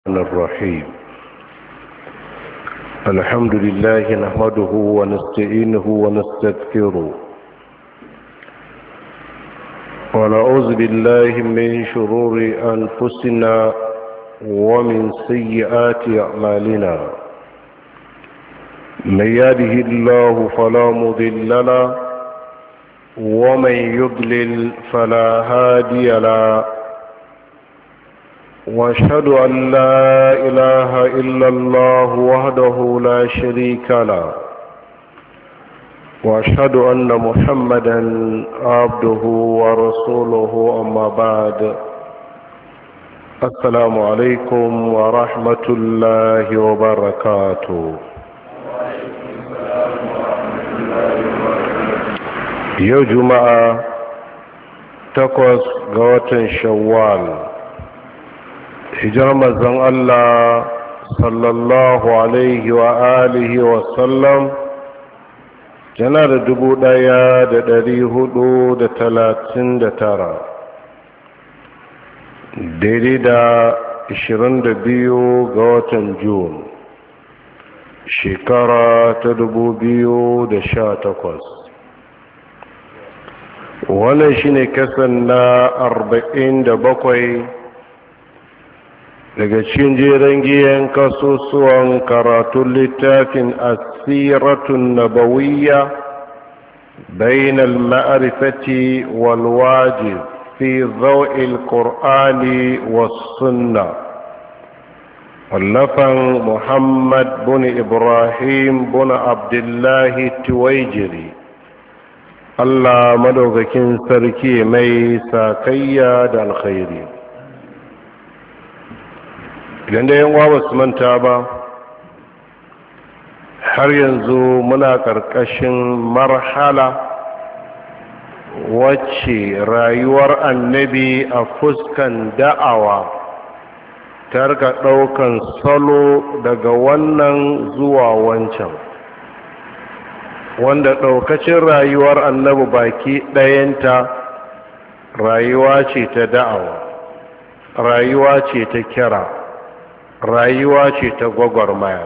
الرحيم. الحمد لله نحمده ونستعينه ونستغفره ونعوذ بالله من شرور أنفسنا ومن سيئات أعمالنا. من يهده الله فلا مضل له ومن يضلل فلا هادي له، واشهد ان لا اله الا الله وحده لا شريك له، واشهد ان محمدا عبده ورسوله. اما بعد، السلام عليكم ورحمه الله وبركاته. يوم جمعه 8 ga watan shawwal، hijar manzon Allah sallallahu alaihi wa alihi wa sallam yana da 1439, daidai da 22 ga watan Jun shekara ta 2018. wannan shine kasan na 47 daga cikin jeren giyan kasusuwan karatun littafin asiratun nabawiyya bainal ma'rifati wal wajib fi zaw'il qur'ani was sunna, wallafan Muhammad bin Ibrahim bin Abdullahi Tuwaijiri. Allah madaukakin sarki mai sakayya da alkhairi. idan da yanwa ba su manta ba, har yanzu muna ƙarƙashin marhala wacce rayuwar annabi a fuskan da'awa ta rika ɗaukan salo daga wannan zuwa wancan, wanda ɗaukacin rayuwar annabi baki ɗayanta rayuwa ce ta da'awa, rayuwa ce ta kira, rayuwa ce ta gwagwarmaya.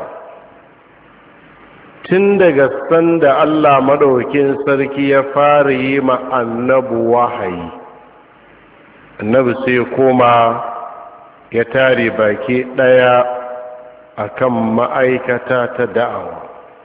Tun daga sanda Allah madaukin sarki ya fara yi ma annabi wahayi, annabi sai koma ya tare baki daya akan ma'aikata ta da'awa.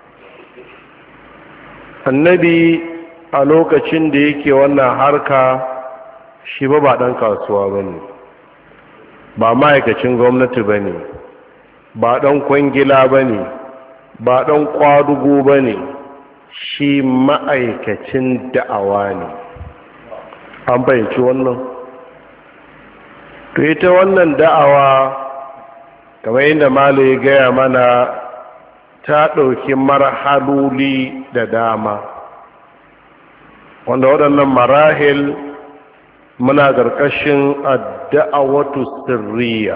Annabi a lokacin da yake wannan harka, shi ba dan kasuwa bane, ba ma'aikacin gwamnati bane, ba ɗan kwangila ba ne, ba ɗan ƙwadugo ba ne, shi ma'aikacin da'awa ne. An fahimci wannan? To ita wannan da'awa, kamar yadda Malam ya gaya mana, ta ɗauki marhaloli da dama, wanda waɗannan marahil muna ƙarƙashin adda'awatu sirriya.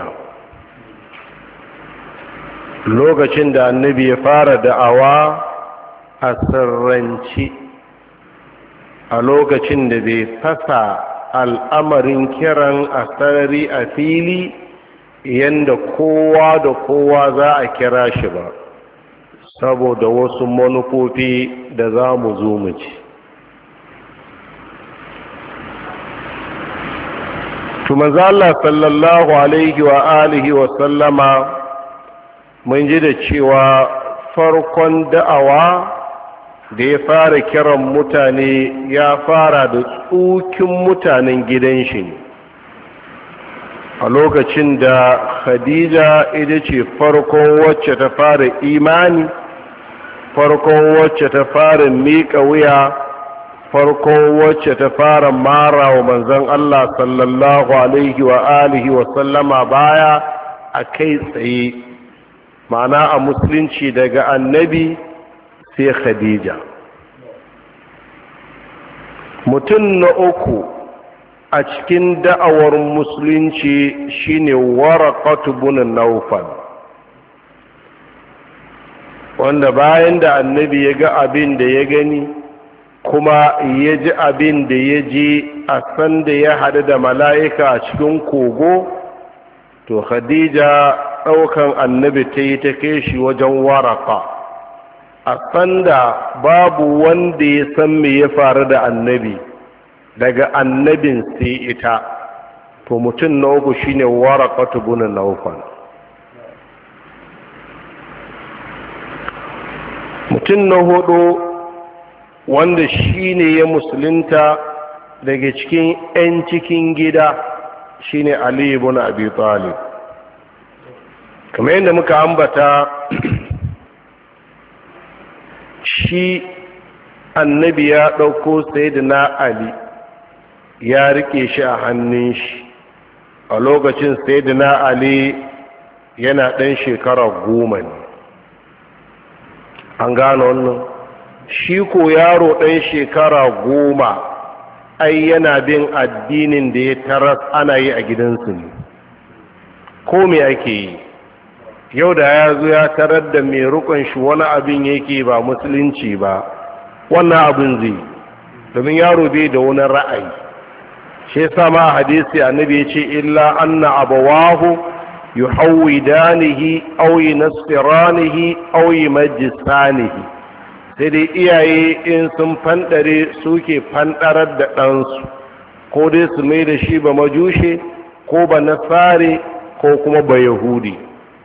lokacin da annabi ya fara da'awa a sirranci, a lokacin da bai fasa al'amarin kiran a sarari a fili yadda kowa da kowa za a kira shi ba, saboda wasu manufofi da za mu zo mu ci. manzo Allah sallallahu alaihi wa alihi wa sallama mun ji da cewa farkon da'awa da ya fara kiran mutane ya fara da tsukin mutanen gidan shi ne, a lokacin da Khadija ita ce farkon wacce ta fara imani, farkon wacce ta fara miƙa wuya, farkon wacce ta fara mara wa manzon Allah sallallahu alaihi wa alihi wa sallama baya a kai tsaye, ma'ana a musulunci daga annabi sai Khadija. Mutum na uku a cikin da'awar musulunci shine Waraqatu bin Nawfal, wanda bayan da annabi ya ga abin da ya gani kuma ya ji abin da ya ji a sanda ya haɗu da mala'ika a cikin kogo, to Khadija ɗaukan annabi ta yi ta kai shi wajen waraka a sanda babu wanda ya san me ya faru da annabi daga annabin sai ita, to mutum na uku shine waraka tubunan naufal. mutum na hudu wanda shine ya musulunta daga cikin 'yan cikin gida shine Ali ibn Abi Talib. kamar yadda muka ambata shi annabi ya ɗauko sayyidina Ali ya rike shi a hannun shi a lokacin sayyidina Ali yana ɗan shekara 10 ne. an gano wannan. shi ko yaro ɗan shekara 10 ai yana bin addinin da ya taras ana yi a gidansu ne. ko me ake yi yau da ya zo ya tarar da mai rukun shi wani abin yake ba musulunci ba, wannan abin zai, domin yaro bai da wani ra'ayi. shi yasa ma hadisi annabi ya ce illa anna abawahu yuhawidanihi aw yunasiranihi aw yumajjisanihi, sai dai iyaye in sun fandare suke fandarar da ɗansu, ko dai su mai da shi ba majushe ko ba nasare ko kuma ba yahudi.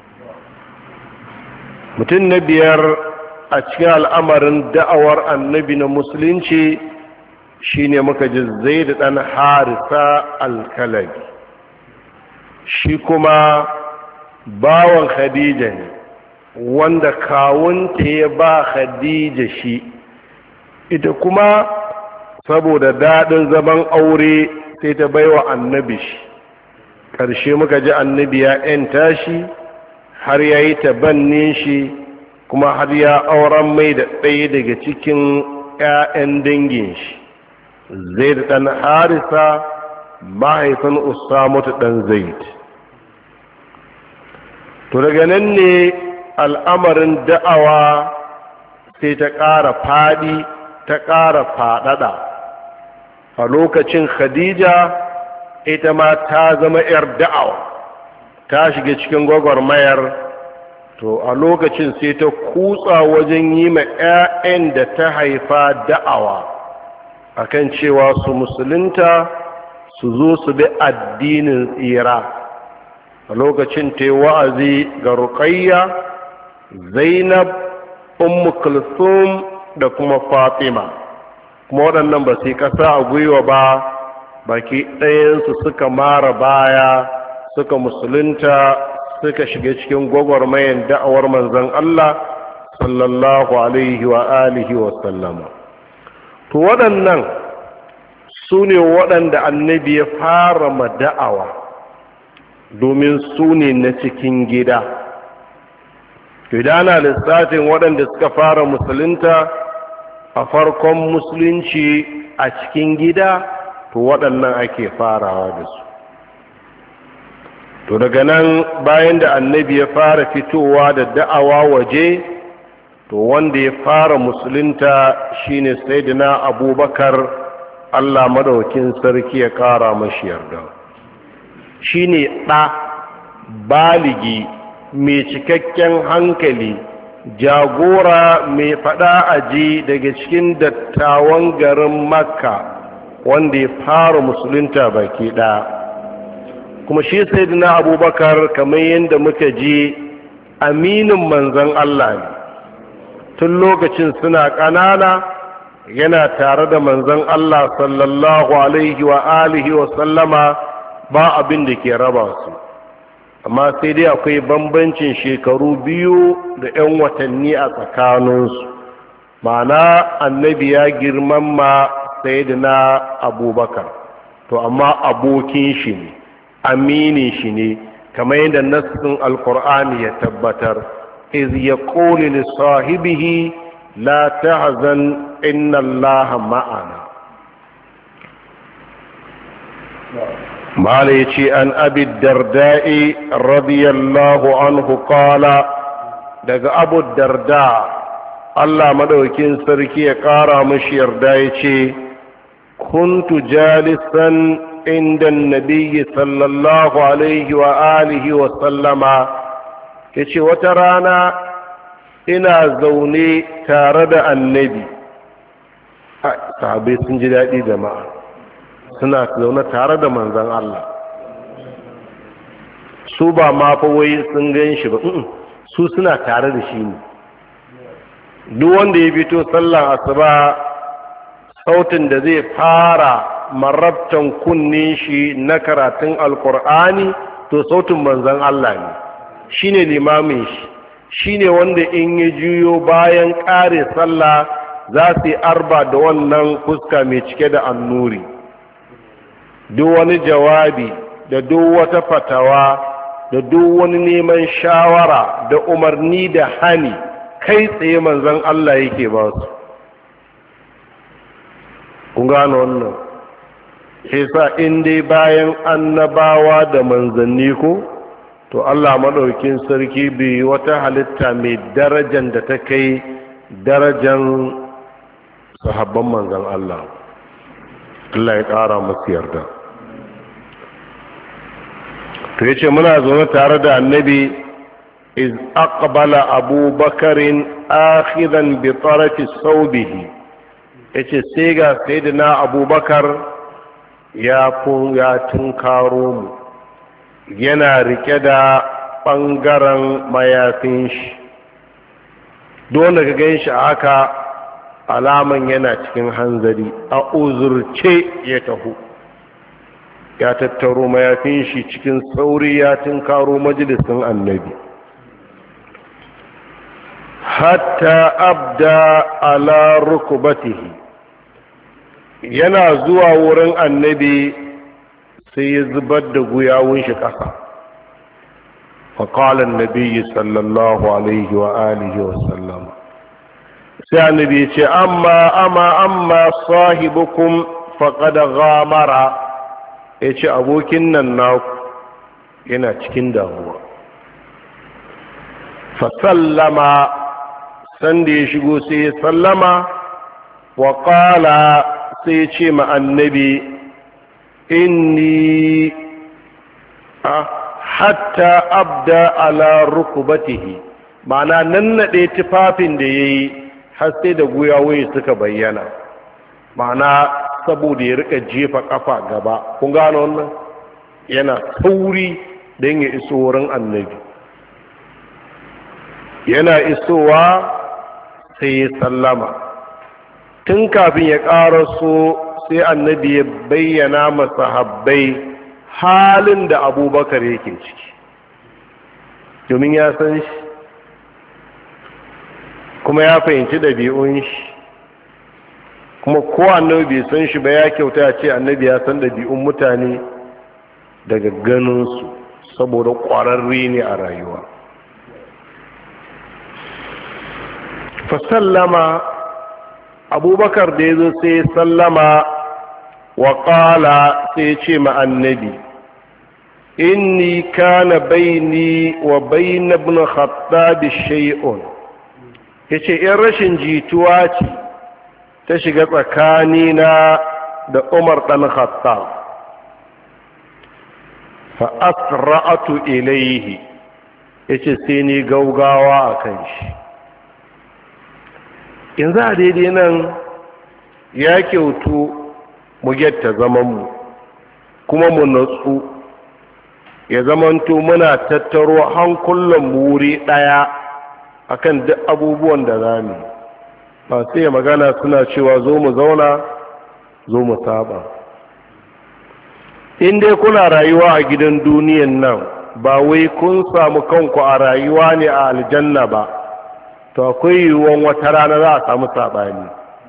mutum na biyar a cikin al'amarin da'awar annabi na musulunci shine muka ji Zaid dan Harisa al-Kalabi. shi kuma bawan Khadija ne wanda kawunta ya ba Khadija shi, ita kuma saboda daɗin zaman aure sai ta baiwa annabi shi. ƙarshe muka ji annabi ya 'yanta shi har ya yi tabannin shi, kuma har ya auren mai da ɗaya daga cikin 'ya'yan dangin shi, Zaid ɗan Harisa mahaifin Usamatu ɗan Zaid. to daga nan ne al'amarin da'awa sai ta ƙara faɗi, ta ƙara faɗaɗa. a lokacin Khadija ita ma ta zama 'yar da'awa, ta shiga cikin gwagwarmayar. to a lokacin sai ta kutsa wajen yi ma 'ya'yan da ta haifa da'awa akan cewa su musulunta, su zo su bi addinin tsira. a lokacin ta yi wa'azi ga Ruqayya, Zainab, Ummu Kulthum da kuma Fatima, kuma waɗannan ba su yi ƙasa a gwiwa ba, baki ɗayansu suka mara baya, suka musulunta, suka shiga cikin gwagwarmayan da'awar manzon Allah sallallahu alaihi wa alihi wa sallama. to waɗannan su ne waɗanda annabi ya fara ma da'awa, domin su ne na cikin gida. to idan ana lissafin waɗanda suka fara musulunta a farkon musulunci a cikin gida, to waɗannan ake farawa da su. to daga nan bayan da annabi ya fara fitowa da da'awa waje, to wanda ya fara musulunta shine sayyidina Abubakar, Allah madaukin sarki ya kara mashi yarda. shine ɗa baligi mai cikakken hankali, jagora mai faɗa aji daga cikin dattawan garin Makka, wanda ya fara musulunta baki ɗaya. kuma shi sayyidina Abubakar kamar yadda muka ji aminin manzon Allah ne. tun lokacin suna ƙanana yana tare da manzon Allah sallallahu alaihi wa alihi wa sallama, ba abin da ke raba su. amma sai dai akwai bambancin shekaru 2 da 'yan watanni a tsakaninsu, ma'ana annabi ya girmama sayyidina Abubakar, to amma abokin shi ne, aminin shi ne, kamar yadda nassin alkur'ani ya tabbatar. iz yaqulu li sahibihi la tahzan inna allaha ma'ana. mala yace an abi darda'i radiyallahu anhu qala, daga abu darda Allah madaukin sarki ya kara mashi yarda yace kuntu jalisan عند النبي صلى الله عليه وآله وسلم ya ce wata rana ina zaune tare da annabi. Sahabai sun ji daɗi jama'a, suna zaune tare da manzan Allah. Su ba ma fa wai sun gan shi ba, su suna tare da shi ne. Duk wanda ya fito sallan asuba, sautin da zai fara marabtan kunnin shi na karatun alkur'ani to sautin manzan Allah ne, shi ne limamin shi, shi ne wanda in ya juyo bayan ƙare sallah za su yi arba da wannan fuska mai cike da annuri. Duk wani jawabi da duk wata fatawa da duk wani neman shawara da umarni da hani kai tsaye manzan Allah yake ba su. Kun gano wannan? Sai sa in dai bayan annabawa da manzanni ko to Allah maɗaukin sarki bai wata halitta mai darajan da ta kai darajan sahabban manzan Allah. Allah ya ƙara masu yarda. To yace muna zaune tare da annabi iz aqbala abubakarin akhidan bi tarafi saubihi. Yace sai ga sayyidina abubakar ya tunkaro mu yana rike da ɓangaren mayafin shi. Dole ka gan shi haka alaman yana cikin hanzari, a uzurce ya taho, ya tattaro mayafin shi cikin sauri ya tunkaro majalisin annabi. Hatta abda ala rukubatihi, yana zuwa wurin annabi sai ya zubar da guyawun shi ƙasa. faƙalar nabi sallallahu alaihi wa alihi wa sallam, sai annabi ce amma sahibukum faqad ghamara, ya ce abokin nan naku yana cikin damuwa. fa sallama, sanda ya shigo sai ya sallama, wa qala, sai ya ce ma annabi inni hatta abda ala rukubatihi, ma'ana nan naɗe tufafin da ya yi har sai da guyawoyi suka bayyana, ma'ana saboda ya rika jefa kafa gaba. Kun gano wannan? Yana sauri don ya iso wurin annabi. Yana isowa sai ya sallama. Tun kafin ya ƙaraso sai annabi ya bayyana masa habbai halin da abubakar yake ciki, domin ya san shi kuma ya fahimci ɗabi'un shi, kuma ko annabi bai san shi ba ya kyauta ya ce annabi ya san ɗabi'un mutane daga ganinsu, saboda ƙwararre ne a rayuwa. fasallama, abubakar da ya zo sai sallama, wa ƙala, sai ce ma annabi inni kana baini wa bayna ibn khattab shay'un, yace in rashin jituwa ce ta shiga tsakanina da Umar dan Khattab. fa asra'atu ilayhi, yace sai ni gaugawa akan shi. yanzu a daidai nan ya kyautu mu gyatta zamanmu kuma mu natsu, ya zamanto muna tattaro hankulan wuri ɗaya akan duk abubuwan da za mu. ba sai magana suna cewa zo mu zauna zo mu saba. in dai kuna rayuwa a gidan duniyan nan, ba wai kun samu kanku a rayuwa ne a aljanna ba, to akwai yiwuwan wata rana za a samu saɓani.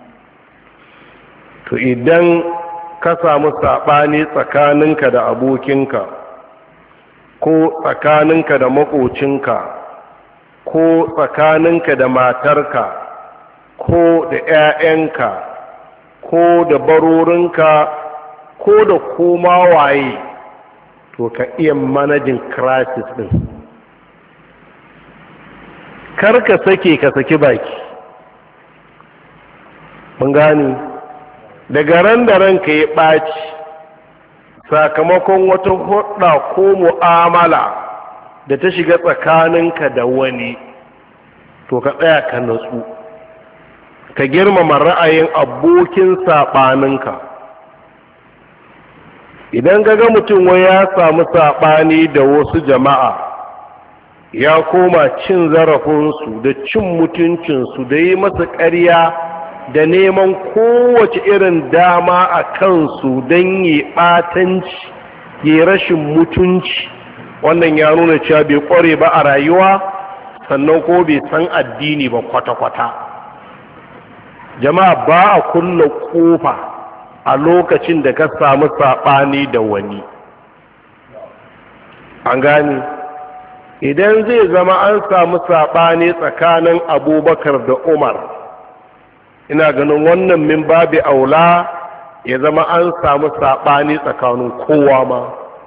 to idan ka samu saɓani tsakaninka da abokinka, ko tsakaninka da maƙocinka, ko tsakaninka da matarka, ko da 'ya'yanka, ko da barorinka, ko da koma waye, to ka iya manajin crisis ɗin. Kar ka saki baki. mun gani daga ran da ranka ya ɓaci sakamakon wata hudda ko mu'amala da ta shiga tsakaninka da wani, to ka tsaya ka natsu, ka girmama ra'ayin abokin saɓaninka. Idan ga mutum wai ya samu saɓani da wasu jama'a, ya koma cin zarafinsu da cin mutuncinsu da yi masa ƙarya da neman kowace irin dama a kansu don yi ɓatanci, yi rashin mutunci, wannan ya nuna cewa bai ƙware ba a rayuwa, sannan ko bai san addini ba kwata-kwata. Jama'a ba a kulle ƙofa a lokacin da ka samu saɓani da wani. An gane, idan zai zama an samu saɓani tsakanin Abubakar da Umar, ina ganin wannan min babi aula ya zama an samu saɓani tsakanin kowa ma,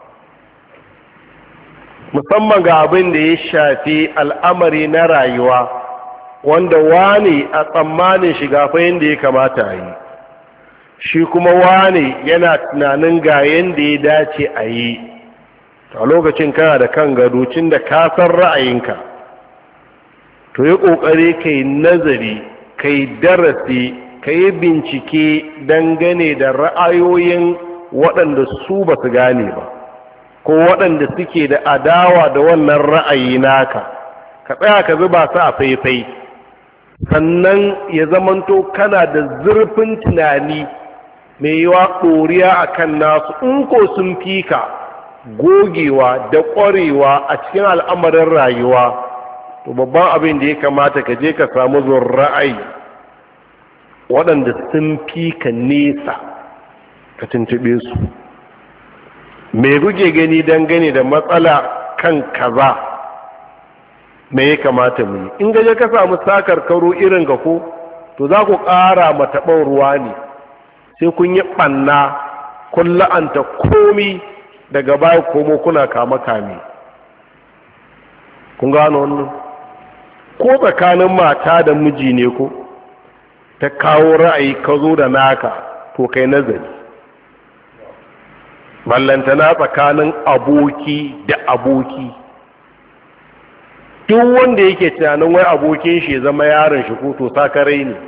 musamman ga abin da ya shafi al'amari na rayuwa, wanda wani a tsammanin shiga fayin da ya kamata a yi, shi kuma wani yana tunanin ga yadda ya dace a yi. A lokacin kana da kan gado, cin da ka san ra'ayinka, to yi ƙoƙari ka yi nazari, ka yi darasi, ka yi bincike dangane da ra'ayoyin waɗanda su ba su gane ba, ko waɗanda suke da adawa da wannan ra'ayi naka, ka tsaya ka zuba su a faifai, sannan ya zamanto kana da zurfin tunani mai yiwa ɗoriya a kan nasu, in ko sun fi ka gogewa da ƙwarewa a cikin al'amarin rayuwa, to babban abin da ya kamata ka je ka samu zuwan ra'ayi waɗanda sun fi ka nesa, ka tuntube su. Me kuke gani dangane da matsala kan kaza, me ya kamata mu yi? In gaje ka samu sakar karo irin ga ko, to za ku ƙara mataɓan ruwa ne, sai kun yi ɓanna, kun la'anta komi, daga baya komo kuna kame. Kun gano wannan? Ko tsakanin mata da miji ne ko ta kawo ra'ayi ka zo da naka, to kai nazari. Ballantana tsakanin aboki da aboki, duk wanda yake tunanin wai abokin shi ya zama yaron shi ko to sakarai ne.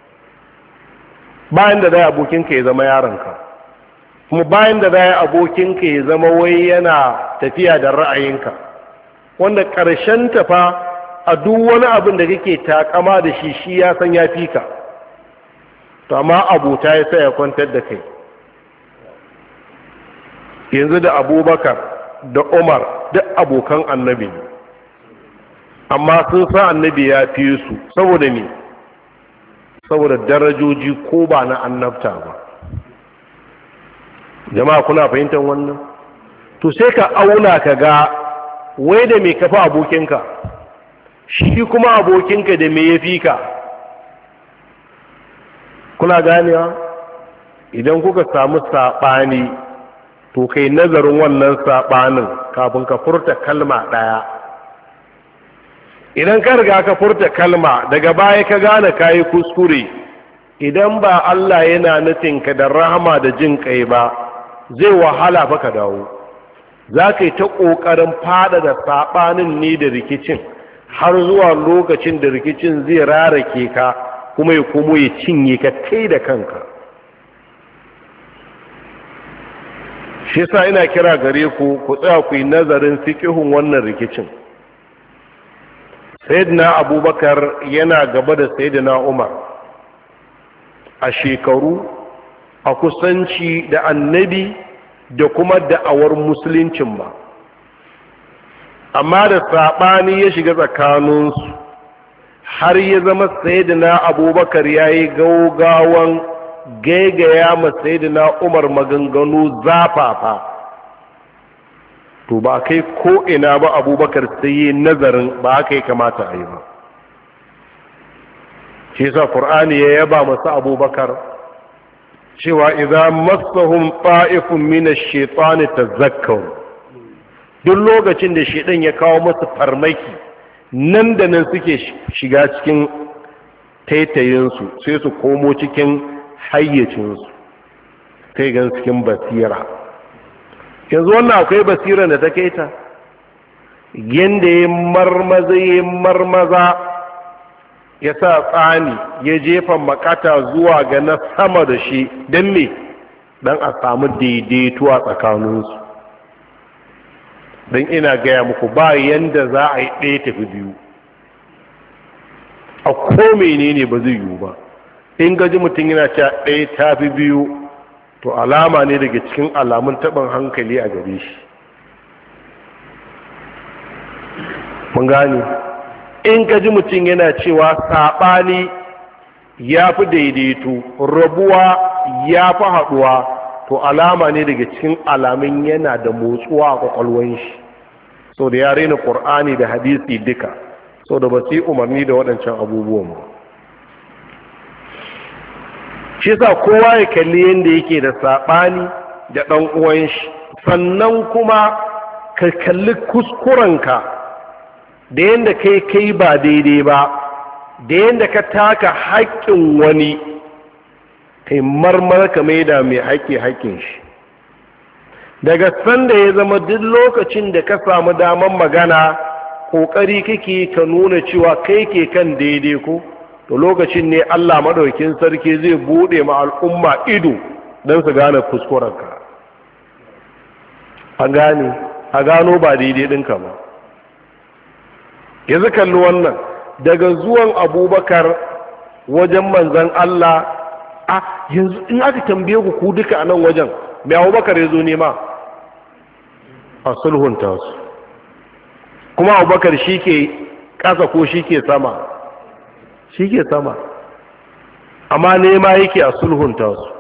Bayan da zai abokinka ya zama yaronka, kuma bayan da zai abokinka ya zama wai yana tafiya da ra'ayinka, wanda ƙarshen tafa a duk wani abin da kake takama da shi, shi ya san ya fi ka, to amma abota ya sa ya kwantar da kai. Yanzu da Abubakar da Umar duk abokan annabi, amma sun sa annabi ya fi su, saboda ne, saboda darajoji ko ba na annabta ba. Jama'a kuna fahimtar wannan? To sai ka auna ka ga wai da me kafa abokinka, shi kuma abokinka da me ya fi ka. Kuna ganewa? Idan kuka samu saɓani, to kai nazarin wannan saɓanin kafin ka furta kalma ɗaya. Idan ka riga ka furta kalma, daga baya ka gane ka yi kuskure, idan ba Allah yana nufinka da rahama da jin kai ba, zai wahala fa ka dawo. Za ka yi ta ƙoƙarin fada da saɓanin ne da rikicin, har zuwa lokacin da rikicin zai rarake ka, kuma ya komo ya cinye ka kai da kanka. Shi sa ina kira gare ku tsaya ku yi nazarin fiƙihun wannan rikicin. Sayyidina Abubakar yana gaba da Sayyidina Umar a shekaru, a kusanci da annabi da kuma da'awar musuluncin ba, amma da saɓani ya shiga tsakaninsu har ya zama Sayyidina Abubakar ya yi gaugawan gaigaya ma Sayyidina Umar maganganu zafafa, to ba kai ko ina ba Abubakar sai yi nazarin ba haka ya kamata a yi ba. shi yasa Qur'ani ya yaba masa Abubakar cewa idza massahum ta'ifun min ash-shaytani tazakkaru, duk lokacin da shedan ya kawo masa farmaki nan da nan suke shiga cikin taitayinsu, sai su komo cikin hayyacinsu, sai gan cikin basira. Yanzu wannan akwai basira da ta kaita? yanda ya marmaza ya sa tsani ya jefa makata zuwa ga na sama da shi don me don a samu daidaito a tsakaninsu. don ina gaya muku ba yanda za a yi ɗaya tafi biyu, a ko menene ba zai yiwu ba. in gaji mutum yana cewa ɗaya tafi biyu to alama ne daga cikin alamun taɓin hankali a gare shi. mun gane, in gaji mutum yana cewa saɓani ya fi daidaito, rabuwa ya fi haɗuwa, to alama ne daga cikin alamun yana da motsuwa a ƙwaƙwalwan shi, so da ya raina ƙur'ani da hadisi duka, so da ba su yi umarni da waɗancan abubuwan ba. shi sa kowa ya kalli yadda yake da saɓani da ɗan uwan shi, sannan kuma ka kalli kuskurenka da yadda kai ba daidai ba, da yadda ka taka haƙƙin wani, kai marmar ka maida mai haƙƙin shi. daga sanda ya zama duk lokacin da ka samu daman magana ƙoƙari kake ka nuna cewa kai ke kan daidai ko, to lokacin ne Allah madaukin sarki zai bude ma al'umma ido don su gane kuskurenka, a gano ba daidai ɗinka ba. yanzu kalli wannan, daga zuwan Abubakar wajen manzan Allah, yanzu in aka tambaye ku duka a nan wajen mai Abubakar ya zo nema a sulhunta su, kuma Abubakar shi ke ƙasa ko shi ke sama? Shi ke sama, amma nema yake a sulhunta su.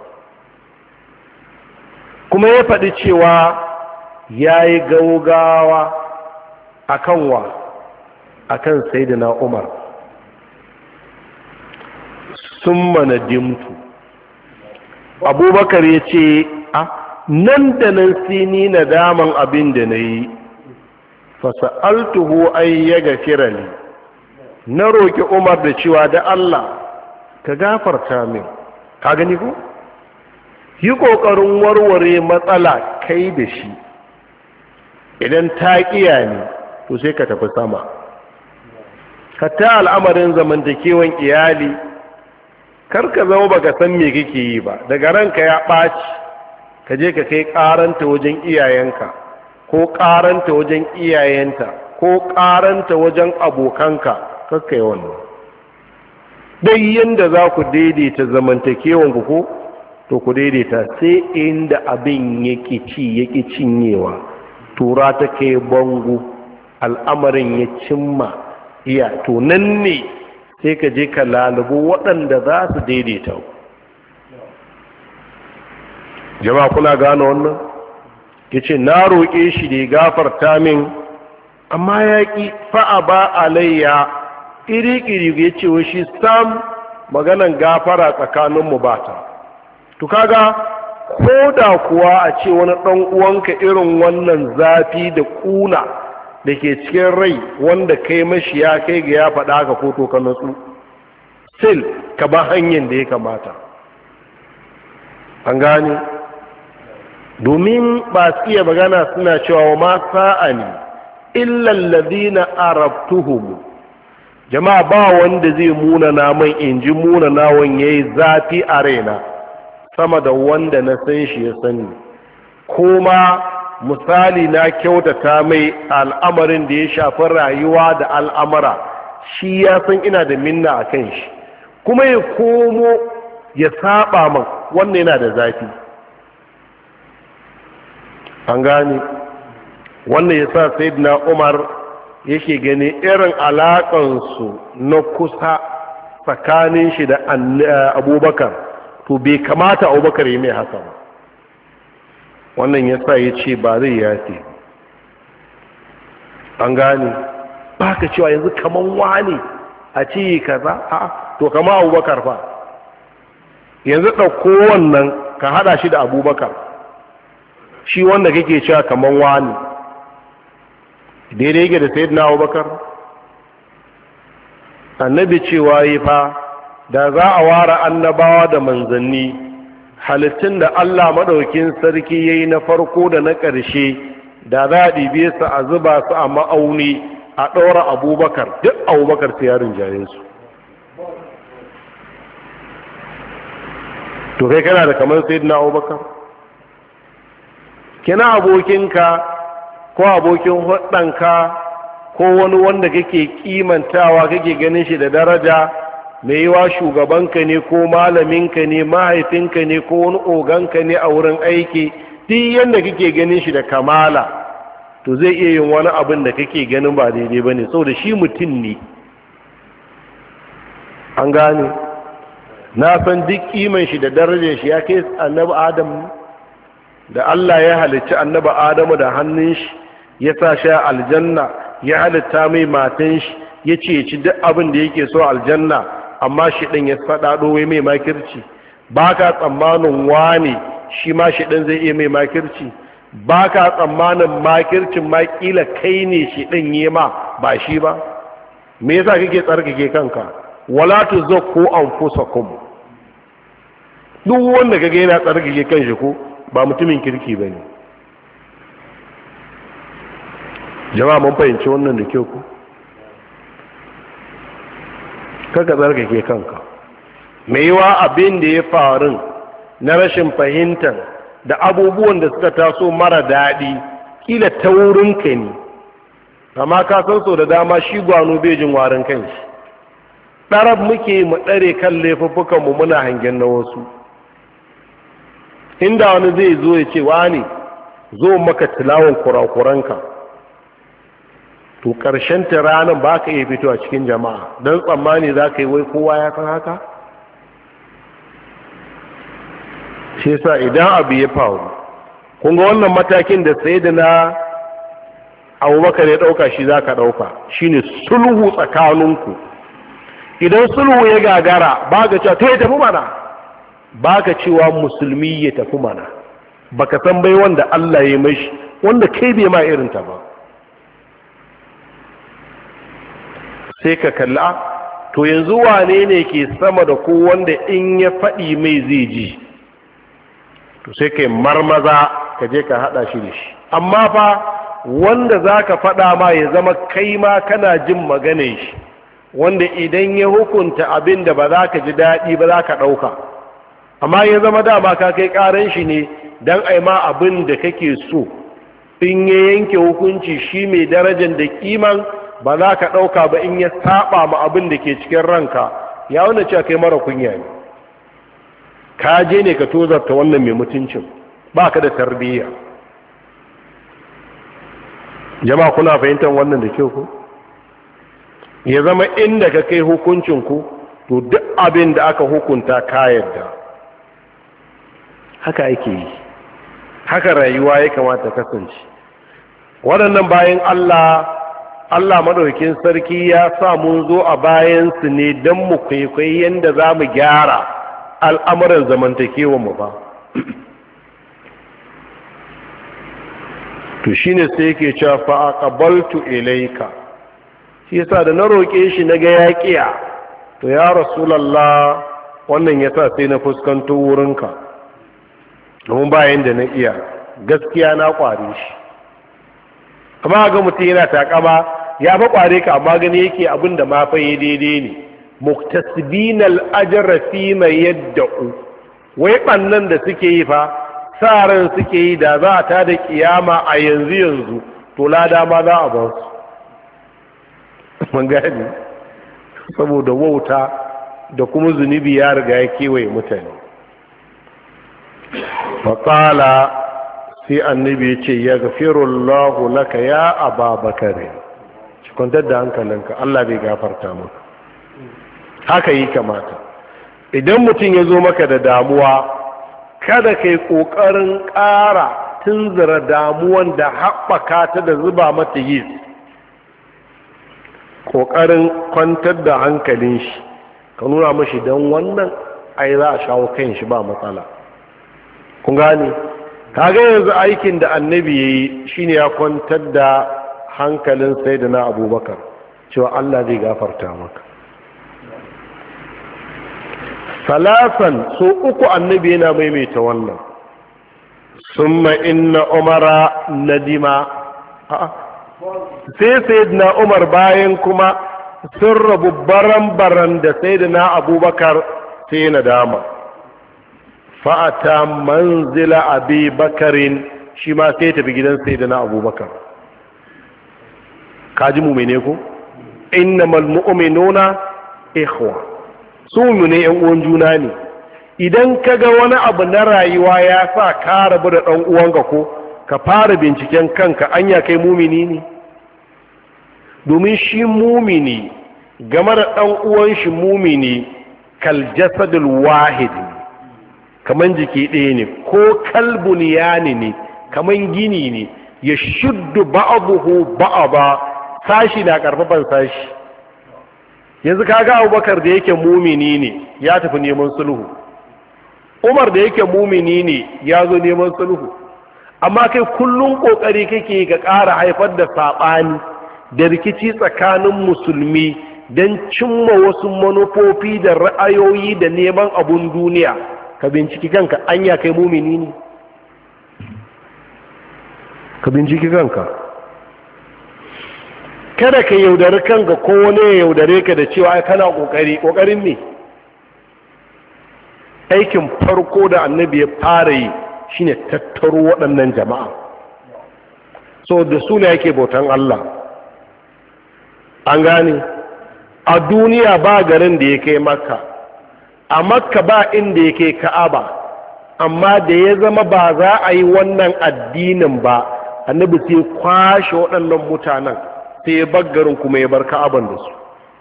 kuma ya faɗi cewa ya yi gaugawa a kan wa, a kan Sayyidina Umar. sun mana dimtu, Abubakar ya ce nan da nan sai ni nadaman abin da na yi, fasa'altuhu ay ya gafira ni, na roƙi Umar da cewa da Allah ka gafarta min. ka gani ko, yi ƙoƙarin warware matsala kai da shi, idan ta ƙiya ne to sai ka tafi sama. ka ta al'amarin zamantakewan iyali, karka zama baka san me kake yi ba, daga ranka ya ɓaci ka je ka kai ƙaranta wajen iyayenka ko ƙaranta wajen iyayenta ko ƙaranta wajen abokanka, kakka yi wannan. dai yanda za ku daidaita zamantakewanku ko, to ku daidaita sai inda abin yake ci yake cinyewa, tura ta kai bango, al'amarin ya cimma iya, to nan ne sai ka je ka lalubu waɗanda za su daidaita. jama'a kuna gane wannan? ya ce na roƙe shi da ya gafarta min, amma ya ƙi, fa'a ba alayya, iri-iri ya ce wa shi sam maganan gafara tsakaninmu ba ta. to kaga ko da kuwa a ce wani ɗan uwanka irin wannan zafi da ƙuna da ke cikin rai wanda kai mashi ya kai ga ya faɗa ka ko to ka natsu, still ka ba hanyar da ya kamata. an gane, domin ba su iya magana suna cewa wa ma sa'ani illal ladina arabtuhum, jama'a ba wanda zai munana man inji munanawan yayi zafi a raina sama da wanda na san shi ya sani, kuma misali na kyautata mai al'amarin da ya shafi rayuwa da al'amara, shi ya san ina da minna a kan shi, kuma ya komo ya saba man, wannan yana da zafi. an gane, wannan ya sa Sayyidina Umar yake gani irin alaƙansu na kusa tsakanin shi da Abubakar, to bai kamata Abubakar yi mai haka ba. wannan ya sa ya ce ba zai yafe. an gane, ba ka cewa yanzu kaman wani a ce kaza, to kama Abubakar fa, yanzu ɗauko wannan ka hada shi da Abubakar, shi wanda kake cewa kaman wani daidai yake da Sayyidina Abubakar? annabi cewa yi fa, da za a ware annabawa da manzanni, halittun da Allah maɗaukin sarki ya yi na farko da na ƙarshe da za a ɗibe su a zuba su a ma'auni a ɗaura abubakar, duk abubakar sai yarin jayensu. To kai kana da kamar sai na abubakar? Kina abokinka ko abokin hudanka ko wani wanda kake kimantawa kake ganin shi da daraja, mai yiwa shugabanka ne ko malaminka ne, mahaifinka ne ko wani oganka ne a wurin aiki, duk yanda kake ganin shi da kamala, to zai iya yin wani abin da kake ganin ba daidai bane saboda shi mutum ne. An gane? Na san duk kiman shi da darajar shi ya kai annabi Adam, da Allah ya halicci annabi Adamu da hannun shi, ya sa shi aljanna, ya halitta mai matan shi, ya ce ci duk abin da yake so aljanna, amma shi ɗin ya faɗaɗo wai mai makirci. Ba ka tsammanin wane shi ma shi ɗin zai iya mai makirci? Ba ka tsammanin makircin ma ƙila kai ne shi ɗin yi ma ba shi ba? Me yasa kake tsarkake kanka? Wala tuzakku anfusakum. Duk wanda kage yana tsarkake kanshi ko ba mutumin kirki bane. Jama'a mun fahimci wannan da kyau ko? Kaka tsarkake kanka. Me yiwa abin da ya faru na rashin fahimtar da abubuwan da suka taso mara daɗi kila ta wurinka ne, amma ka san so da dama shi gwano bai jin warin kanshi. Ɗarab muke mu ɗare kan laifuffukanmu muna hangen na wasu. Inda wani zai zo ya ce wani zo maka tilawon kurakuranka, to ƙarshen ta ranar ba ka iya fito a cikin jama'a don tsammani za ka yi wai kowa ya san haka? Shi sa idan abu ya faru, kun ga wannan matakin da sai da na abubakar ya ɗauka shi za ka ɗauka, shi ne sulhu tsakaninku. Idan sulhu ya gagara ba ka cewa to ya tafi mana, ba ka cewa musulmi ya tafi mana, ba ka san bai wanda Allah ya mashi wanda kai bai ma irinta ba. Sai ka kalla to yanzu wane ne ke sama da ko wanda in ya faɗi mai zai ji, to sai ka yi marmaza ka je ka haɗa shi da shi. Amma fa wanda za ka faɗa ma ya zama kai ma kana jin maganin shi, wanda idan ya hukunta abin da ba za ka ji daɗi ba za ka ɗauka, amma ya zama dama ka kai ƙaran shi ne don a ma abin da kake so, in ya yanke hukunci shi mai darajar da kiman ba za ka ɗauka ba, in ya saba ma abin da ke cikin ranka ya wanda cewa kai mara kunya ne, ka je ne ka tozarta wannan mai mutuncin, ba ka da tarbiyya. Jama'a kuna fahimtar wannan da kyau ko? Ya zama inda ka kai hukuncinku to duk abin da aka hukunta ka yadda. Haka ake yi, haka rayuwa ya kamata kasance. Waɗannan bayan Allah maɗaukin sarki ya sa mun zo a bayansu ne don mu kwaikwayi yadda za mu gyara al'amuran zamantakewa mu ba. To shi ne sai yake cewa fa'aqabaltu ilaika, shi yasa da na roƙe shi na ga yaƙiya, to ya Rasulallah wannan ya sa sai na fuskanto wurinka, domin bayan da na iya gaskiya na ƙware shi. Amma ga mutum yana takama ya fa ƙware ka, amma gani yake abin da ma fa yi daidai ne. Muktasibin al'ajara fi mai yadda'u, wai ɓannan da suke yi fa sa ran suke yi da za a tada kiyama a yanzu to lada ma za a ba su. Mun gani saboda wauta da kuma zunubi ya riga ya kewaye mutane. Faƙala sai annabi ya ce ya gafirullahu laka ya ababakare, kwantar da hankalinka, Allah bai gafarta maka. Haka yi kamata idan mutum ya zo maka da damuwa, kada ka yi ƙoƙarin ƙara tunzura damuwan da haɓaka ta da zuba mata yi, ƙoƙarin kwantar da hankalin shi ka nuna mashi don wannan ai za a shawo kan shi ba matsala. Kun gane? Kaga yanzu aikin da annabi ya yi shi ne ya kwantar da hankalin sai da na abubakar cewa Allah zai gafarta maka. Salasan so uku annabi yana maimaita wannan, summa inna umara nadima. Sai sayyidina umar bayan kuma sun rabu baran da sayyidina abubakar sai nadama. Fa'ata manzila abi bakarin, shi ma sai tafi gidan sayyidina abubakar. Kaji mu'mine ko innamal mu'minuna ikhwa, su mu'mine yan uwan juna ne. Idan kaga wani abu na rayuwa ya sa ka rabu da dan uwanka ko ka fara binciken kanka, anya kai mumini ne? Domin shi mumini game da dan uwan shi mumini kal jasadul wahid, kaman jiki ɗaya ne, ko kalbun yani ne, kaman gini ne, ya shuddu ba'dahu ba'da, sashi na karfafan sashi. Yanzu kaga Abubakar da yake mumini ne ya tafi neman sulhu, Umar da yake mumini ne ya zo neman sulhu, amma kai kullum kokari kake ga ƙara haifar da saɓani da rikici tsakanin musulmi don cimma wasu manufofi da ra'ayoyi da neman abun duniya. Ka binciki kanka, anya kai mumini ne? Ka binciki kanka, kada ka yaudari kanka ko wani ya yaudare ka da cewa kana ƙoƙarin ne. Aikin farko da annabi ya fara yi shine tattaro waɗannan jama'a, so da su ne yake bautan Allah. An gane, a duniya ba garin da ya kai Makka, a Makka ba inda ya kai Ka'aba, amma da ya zama ba za a yi wannan addinin ba, annabi sai kwashe waɗannan mutanen sai ya bar garin kuma ya bar Ka'aban da su.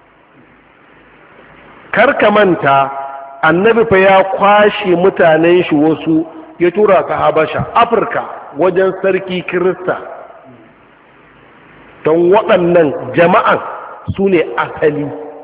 Kar ka manta, annabi fa ya kwashe mutanen shi wasu ya tura su Habasha, Afirka, wajen sarki Kirista, don waɗannan jama'an su ne asali.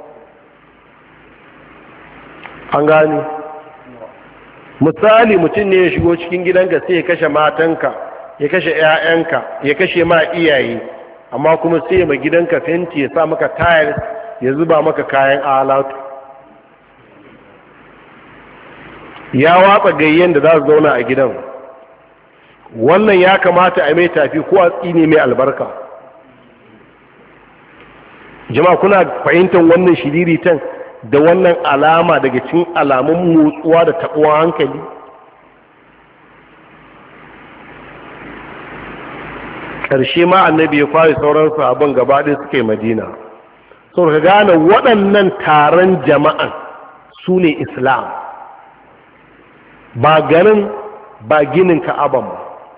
An gani, misali mutum ne ya shigo cikin gidanka sai ya kashe matanka, ya kashe 'ya'yanka, ya kashe ma iyaye, amma kuma sai ya ma gidanka fenti, ya sa maka tiles, ya zuba maka kayan alatu, ya watsa gayyen da za su zauna a gidan. Wannan ya kamata a mai tafi ko a tsine mai albarka. Jama'a, kuna fahimtar wannan shiriritan da wannan alama daga cikin alamun motsuwa da taɓuwa hankali? Ƙarshe ma annabi ya fara sauran sahabban gaba ɗaya suke Madina. Sau ka gane waɗannan taron jama'an su ne Islam, ba ganin ba ginin Ka'aban ba.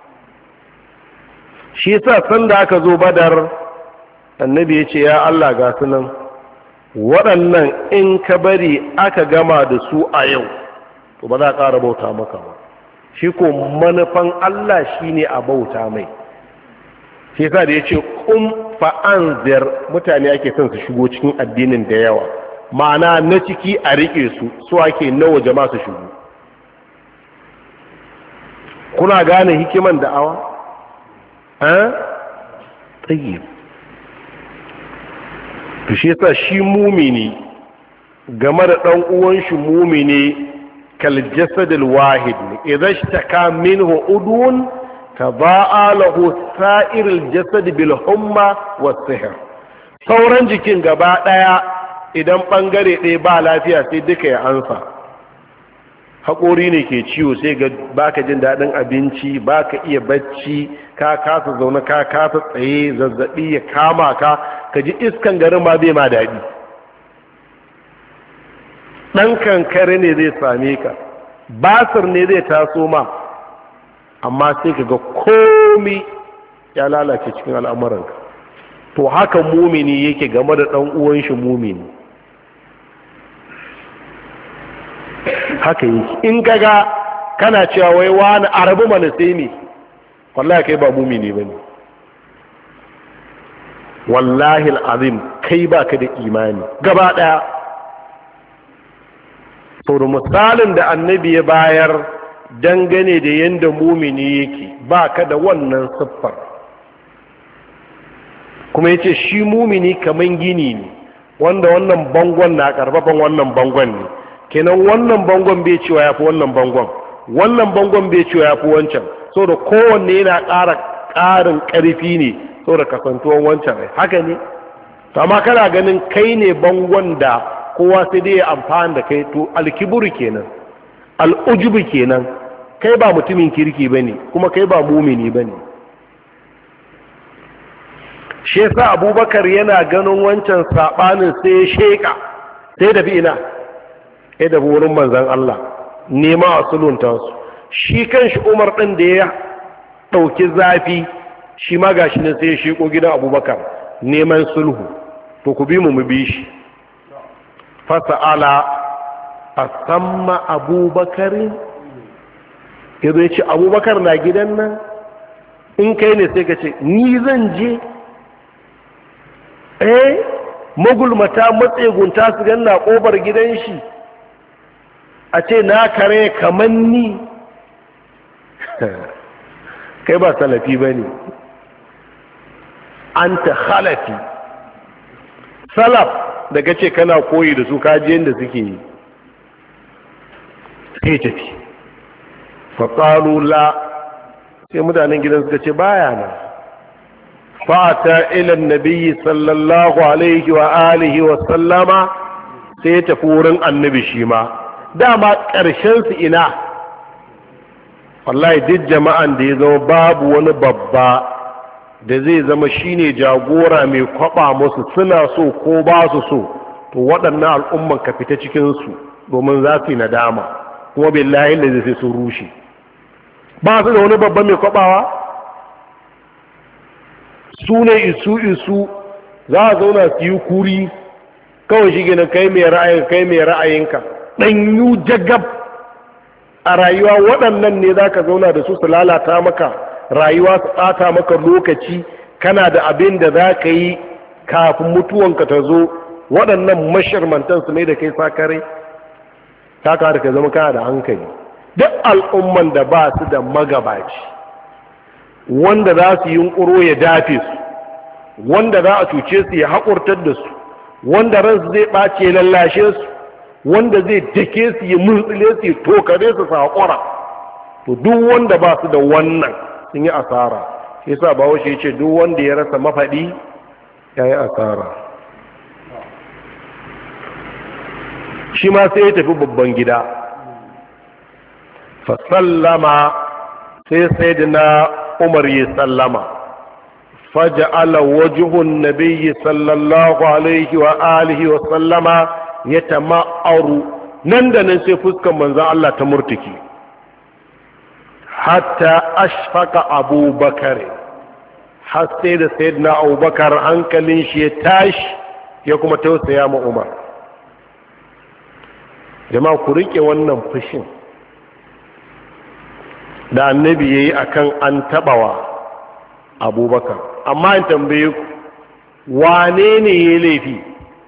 Shi yasa sanda aka zo Badar, annabi ya ce ya Allah ga su nan, waɗannan in ka bari aka gama da su a yau to ba za a ƙara bauta maka ba. Shi ko manufan Allah shi ne a bauta mai. Shi yasa da ya ce fa'anzir, mutane ake son su shigo cikin addinin da yawa, ma'ana na ciki a riƙe su ake nawa jama'a su shigo. Kuna gane hikiman da'awa? Tsaye. To shi yasa shi mumini game da ɗan uwan shi mumini kal jasadil wahid ne, idan shtaka minhu udun taba'a lahu sa'iril jasad bil humma was sihr. Sauran jikin gaba daya idan bangare ɗaya ba lafiya sai duka ya ansa. Haƙori ne ke ciwo sai ga baka jin daɗin abinci, baka iya bacci, ka kasa zaune, ka kasa tsaye, zazzabi ya kama ka, ka ji iskan garin ma bai ma daɗi. Ɗan kankare ne zai same ka, basir ne zai taso ma, amma sai ka ga komi ya lalace cikin al'amuranka. To haka mumini yake game da ɗan uwan shi mumini. Haka yake. In kaga kana cewa wai wani arabu mana sai ne, wallahi kai ba mumini bane. Wallahi al'azim kai baka da imani gaba daya. Sau da misalin da annabi ya bayar dangane da yanda mumini yake, baka da wannan siffar. Kuma yace shi mumini kaman gini ne, wanda wannan bangon na karfafan wannan bangon ne. Kenan wannan bangon bai cewa yafi wannan bangon, wannan bangon bai cewa yafi wancan, saboda kowanne yana ƙarin ƙarfi ne saboda kasantuwan wancan rai, haka ne? To amma kana ganin kai ne bangon da kowa sai dai ya amfani da kai, to alkiburu kenan, al'ujubu kenan, kai ba mutumin kirki bane kuma kai ba mumini bane. Shi yasa Abubakar yana ganin wancan sabanin sai ya sheka, sai da bi ina, sai da wurin manzon Allah nema a sulunta su. Shi kanshi Umar din da ya dauki zafi, shi ma gashi ne sai ya sheko gidan Abubakar neman sulhu. To ku bi mu bi shi. Fasa'ala asamma Abubakar, yazo ya ce Abubakar na gidan nan, in kai ne sai ka ce ni zan je. Magulmata matsegunta su ganna ƙofar gidan shi a ce na kare kaman ni. Kai ba salafi ba ne, an ta halafi. Salaf da kace kana koyi da su kaji yadda suke yi, sai tafi faƙalu la, sai mutanen gidan suka ce baya na. fata ilan nabiyyi sallallahu alaihi wa alihi wa sallama, sai ya tafi wurin annabi shi ma. Dama ƙarshen su ina, wallahi duk jama'an da ya zama babu wani babba da zai zama shine jagora mai kwaba musu suna so ko ba su so, to waɗannan al'umman ka fita cikinsu domin za su yi nadama, kuma billahi da zai su rushe. Ba su da wani babba mai kwabawa, su ne isu za a zauna su yi kuri kawai shi gina kai mai ra'ayinka ɗanyu jagab a rayuwa. waɗannan ne za ka zauna da su su lalata maka rayuwa, su ɓata maka lokaci, kana da abin da za ka yi kafin mutuwanka ta zo. waɗannan mashirmantan su ne da kai sakare, ta da ka zama kana da hankali. duk al'umman da ba su da magabaci wanda za su yi yunƙuro ya dafe su, wanda za a cuce su ya haƙurtar da su, wanda ransu zai ɓace lallashe su, wanda zai dake su ya multsile su ya tokare su haƙura, to duk wanda ba su da wannan sun yi asara. shi yasa bahaushe ya ce duk wanda ya rasa mafaɗi ya yi asara. shi ma sai ya tafi babban gida, fa sallama, sai sayyidina Umar ya sallama. faja'ala wajhun nabiyyi sallallahu alaihi wa alihi wa sallama yatama'aru, nan da nan sai fuskan manzon Allah ta murtuki. hatta ashfaqa Abubakar, har sai da sayyidina Abubakar hankalin shi ya tashi ya kuma tausaya ma Umar. jama'a ku rike wannan fushin da annabi yayi akan an tabawa Abubakar. amma in tambaye ku, wane ne ya laifi,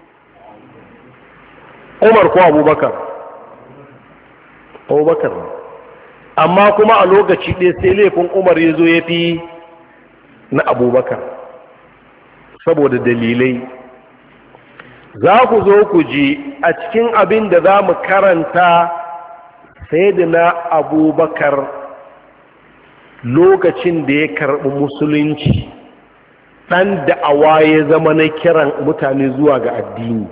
Umar ko Abubakar? Abubakar. amma kuma a lokaci ɗaya sai laifin Umar ya zo ya fi na Abubakar saboda dalilai. za ku zo ku ji a cikin abin da za mu karanta. sayyidina Abubakar lokacin da ya karɓi musulunci, ɗan da'awa ya zama na kiran mutane zuwa ga addini.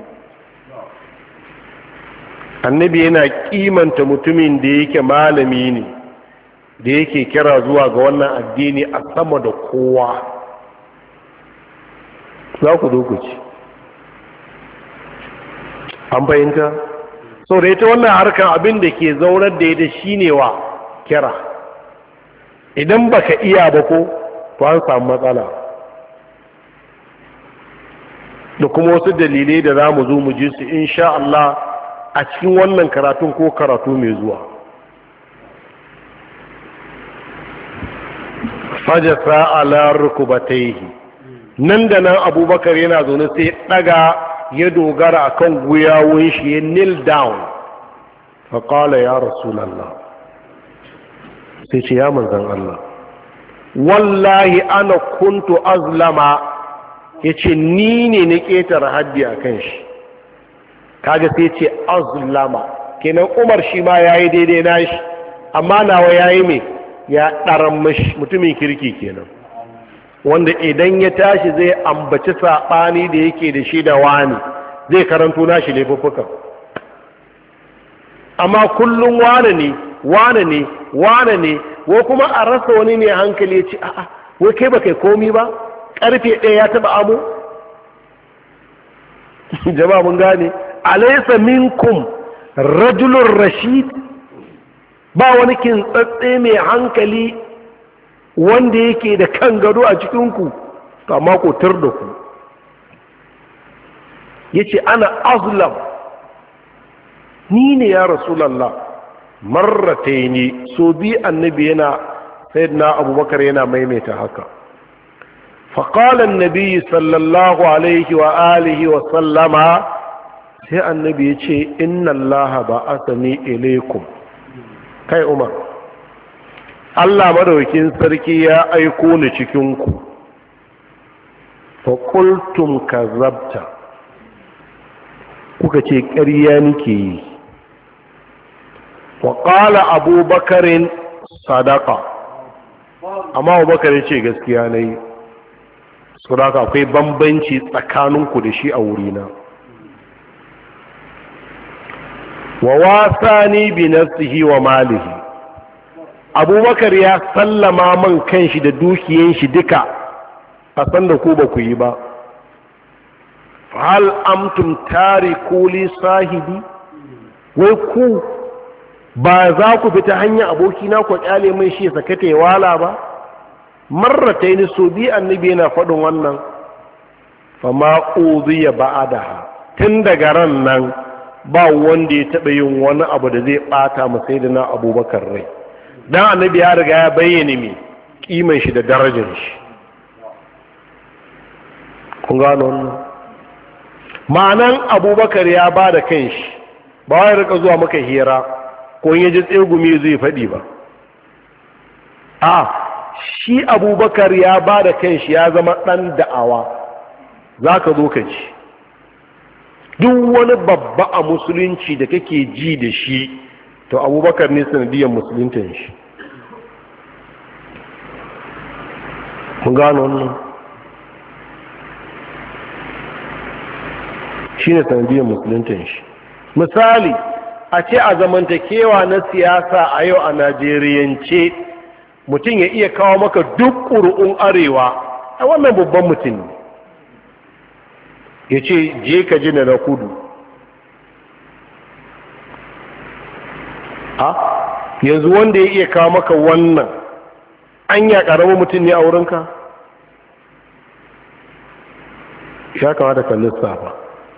annabi yana kimanta mutumin da yake malami ne, da yake kira zuwa ga wannan addini a sama da kowa. za ku zo ku ci an fahimta? sau da ita wannan harkar abin da ke zaunar da ita shine wa kira. idan baka iya ba ko to an samu matsala. da kuma wasu dalilai da za mu zo mu ji su insha Allah a cikin wannan karatun ko karatu mai zuwa. fajasa ala rukubatayhi, nan da nan Abubakar yana zaune sai daga ya dogara akan guyawun shi, ya kneel down. fa qala ya rasulullah, sai ce ya manzan Allah, wallahi ana kuntu azlama, ya ce ni ne na ƙetare haddi a kan shi. kaga sai ce azlama, kenan Umar shi ma ya yi daidai na shi, amma nawa ya yi mai ya ɗaran mashi, mutumin kirki kenan, wanda idan ya tashi zai ambaci saɓani da yake da shi da wani zai karanto nashi laifuffukan. Amma kullum wane ne ko kuma a rasa wani ne hankali ya ce a'a wai kai ba kai komi ba, ƙarfe ɗaya ya taɓa amo. Jama'a mun gane, alaysa minkum rajulun rashid, ba wani kintsatse mai hankali wanda yake da kan gado a cikinku, kama ko tar da ku. Yace ana azlam, ni ne ya rasulallah. Marrataini, so bi annabi yana, sayyidina abubakar yana maimaita haka. فقال النبي صلى الله عليه وآله وسلم sai annabi ya ce inna allaha ba'athani ilaykum. Kai Umar, Allah madaukakin sarki ya aiko ni cikin ku. Fa qultum kazabta, kuka ce ƙarya nake yi. Wa qala abubakarin sadaqa, amma abubakar ya ce gaskiya nayi. Saboda akwai bambanci tsakaninku da shi a wurina. Wa wasani bi nafsihi wa malihi, abubakar ya sallama man kanshi da dukiyan shi duka a san da ku ba ku yi ba. Hal amtum tariku li sahibi, wai ku ba za ku fita hanyar abokina ku kyale mai shi sakata ya wala ba? Marrataini, so bi annabi yana faɗin wannan. Fama uziya ba'adaha, tun daga ran nan ba wanda ya taɓa yin wani abu da zai ɓata mu sai da na abubakar rai, dan annabi ya riga ya bayyana mai ƙiman shi da darajar shi. Kun gano wannan? Ma'anan abubakar ya ba da kan shi, ba wai rika zuwa maka hira ko in yaji tsegumi zai faɗi ba. Shi abubakar ya ba da kan shi ya zama ɗan da'awa. Za ka zo ka ci duk wani babba a musulunci da kake ji da shi, to abubakar ne sanadiyar musuluntan shi. mun gano wannan shi ne sanadiyar musuluntan shi. Misali a ce a zamantakewa na siyasa a yau a najeriyance mutum ya iya kawo maka duk ƙuri'un arewa, a wannan babban mutum ne. Ya ce je ka ji na kudu, yanzu wanda ya iya kawo maka wannan an ya ƙaramin mutum ne a wurinka? ya kamata ka lissafa.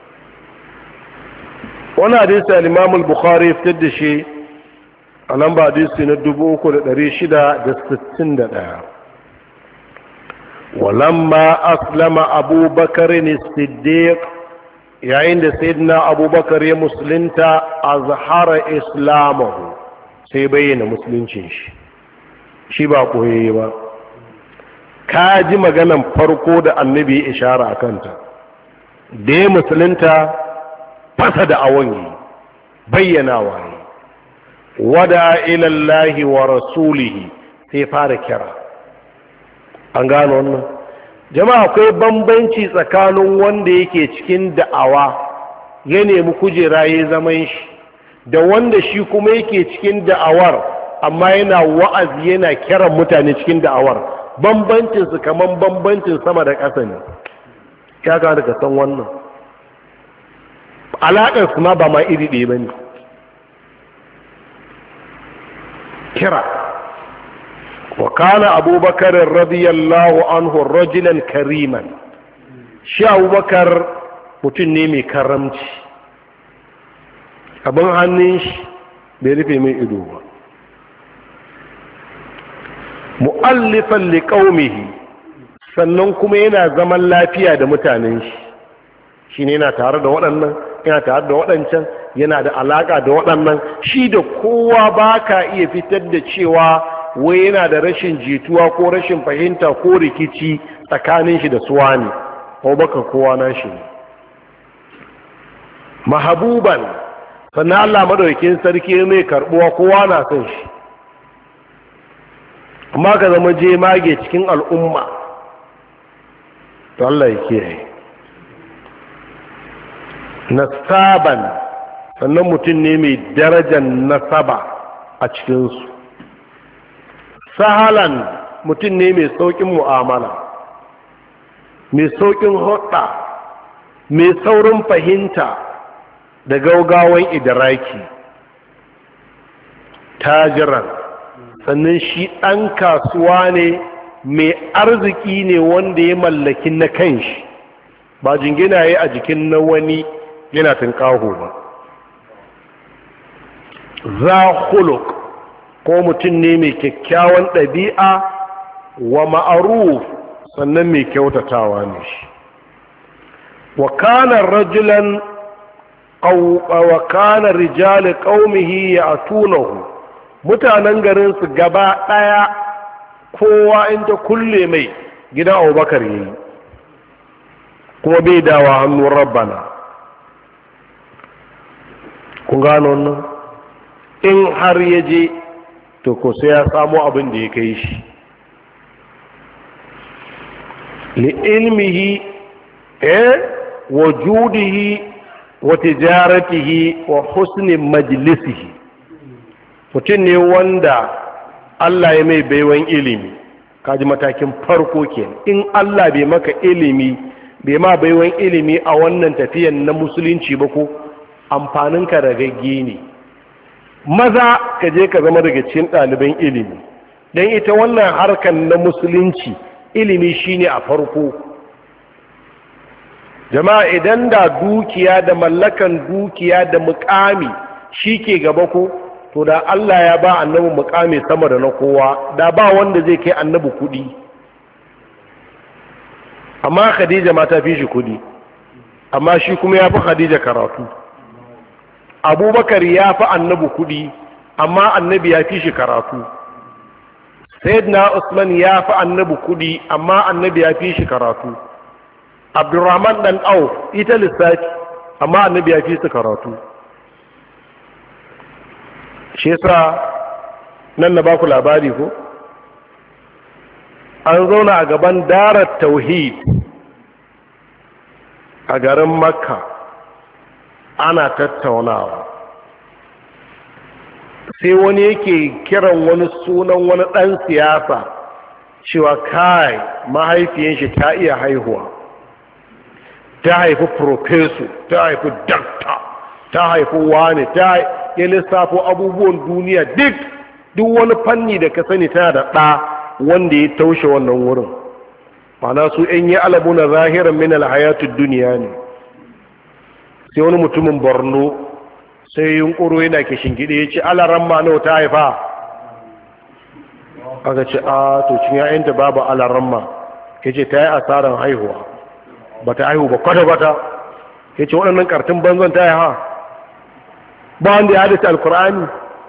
wani hadisi al-Imam al-Bukhari fitar da shi a lamba hadisi na 3661. walamma aslama abubakar ne siddiq, yayin da sayyidina abubakar ya musulunta, azhara islamahu, sai bayyana musuluncin shi ba koyayye ba. ka ji maganan farko da annabi ya ishara a kanta, da ya musulunta fasa da awon yi, bayyanawa ne. wada ilallahi wa rasulihi, sai fara kira. an gano wannan jama'a? akwai bambanci tsakanin wanda yake cikin da'awa ya nemi kujera ya zaman shi, da wanda shi kuma yake cikin da'awar amma yana wa'azi yana kiran mutane cikin da'awar. bambancinsu kaman bambancin sama da ƙasa ne. ya ga daga san wannan alaƙarsu ma ba ma iri ɗaya ba ne. kira wa kana abubakar radiyallahu anhu rajulan kariman, shi abubakar mutum ne mai karamci, abin hannun shi bai rufe mai ido ba. mu'allifan liqaumihi, sannan kuma yana zaman lafiya da mutanen shi. shine yana tare da waɗannan, yana tare da waɗancan, yana da alaka da waɗannan. shi da kowa baka iya fitar da cewa wai yana da rashin jituwa ko rashin fahimta ko rikici tsakanin shi da suwa ne, ko baka kowa na shi ne. mahabuban, sannan Allah madaukakin sarki mai karbuwa, kowa na son shi. amma ka zama jemage cikin al'umma to Allah ya kiyaye. Nasaban, sannan mutum ne mai darajar nasaba a cikinsu. Sahalan, mutum ne mai sauƙin mu'amala, mai sauƙin hulɗa, mai saurin fahimta da gaugawan idraki. Tajiran, sannan shi ɗan kasuwa ne mai arziki ne wanda ya mallaki na kanshi, ba jingina ya a jikin na wani yana tunƙaho ba. Za khuluq, ko mutum ne mai kyakkyawan ɗabi'a, wa ma'aruf, sannan mai kyautatawa ne shi. Wa kana rajulan wa kana rijal qaumihi ya'tunahu, mutanen garin su gaba daya kowa in ta kulle mai gidan Abubakar yayi, kuma bai dawa hannun Rabbana. Kun gano wannan? In har ya je to ko sai ya samu abin da ya kai shi. Li ilmihi wa judihi wa tijaratihi wa husni majlisihi, mutum ne wanda Allah ya mai baiwan ilimi. Kaji matakin farko kenan. In Allah bai maka ilimi, bai ma baiwan ilimi a wannan tafiyan na musulunci ba, ko amfaninka ragagge ne. Maza ka je ka zama daga cikin ɗaliban ilimi, don ita wannan harkar na musulunci ilimi shine a farko. Jama'a, idan da dukiya da mallakan dukiya da mukami shi ke gaba ko, to da Allah ya ba annabi mukami sama da na kowa, da ba wanda zai kai annabi kudi. Amma Khadija ma ta fi shi kudi, amma shi kuma ya fi Khadija karatu. Abubakar ya fi annabi kudi, amma annabi ya fi shi karatu. Sayyidina Usman ya fi annabi kudi, amma annabi ya fi shi karatu. Abdurrahman dan Auf ita lissafi, amma annabi ya fi su karatu. Shi yasa nan na baku labari ko, an zauna a gaban darar tauhid a garin Makka ana tattaunawa, sai wani yake kiran wani sunan wani ɗan siyasa cewa kai mahaifiyan shi ta iya haihuwa, ta haifi profeso, ta haifi dakta, ta haifi wane, ta ya lissafo abubuwan duniya, duk wani fanni da ka sani tana da ɗa wanda ya taushe wannan wurin. Mana su ‘yan yi alabu na zahiran min alhayatun duniya ne. Sai wani mutumin Borno sai yunkuro yana ke shingide ya ce, alaran ma nawa ta haifa? Aka ce, a to cin ‘ya'yanta babu alaran ma. Ya ce, ta yi asarar haihuwa, ba ta haihu ba kwata-kwata. Ya ce, waɗannan ƙartun banzan ta haiha, ba wanda ya hadita alkur'ani.